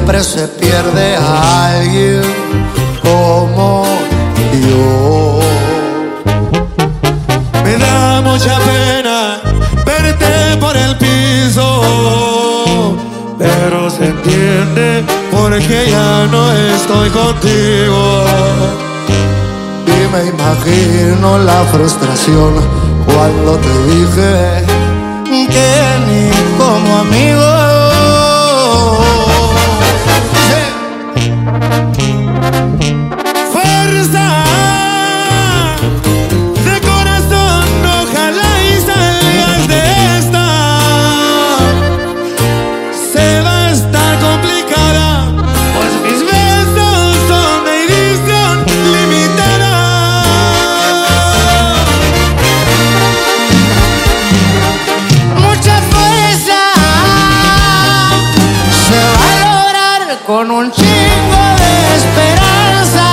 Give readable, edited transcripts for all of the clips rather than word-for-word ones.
siempre se pierde a alguien como yo. Me da mucha pena verte por el piso, pero se entiende porque ya no estoy contigo. Y me imagino la frustración cuando te dije que ni como amigo. Fuerza de corazón, ojalá y salgas de esta. Se va a estar complicada, pues mis besos son de edición limitada. Mucha fuerza se va a lograr con un chingo de esperanza.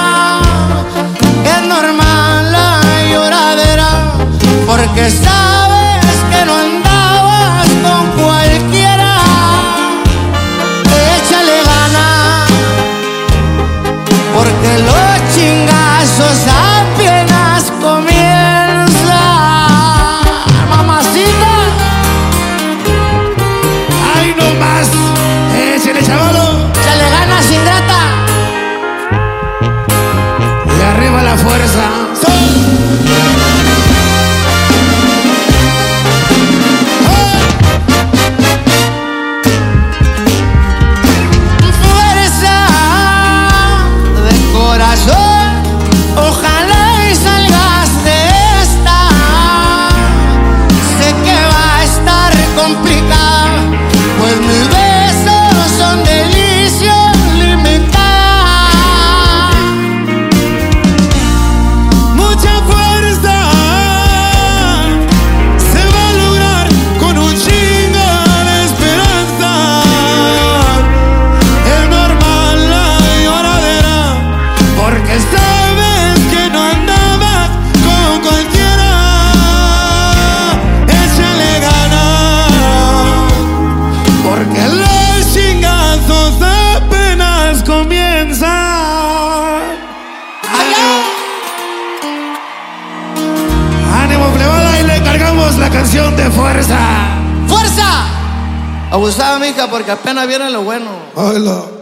Es normal la lloradera porque sabes que no andabas con cualquiera. Échale ganas porque los chingazos apenas comienzan. Mamacita, ¡Ay, no más! ¡Échale, chavalo! échale ganas, ingrata. Y arriba la fuerza. Fuerza de corazón, ojalá y salgas de esta. Sé que va a estar complicada, pues mis besos son delicios limitadas. Mucha fuerza se va a lograr con un chingo de esperanza. Es normal la lloradera porque sabes que no andabas con cualquiera. Échale ganas porque los chingazos apenas comienzan. ¡Ánimo, plebada! Y le cargamos la canción de fuerza. ¡Fuerza! Abusada, mija, porque apenas viene lo bueno. Oílo.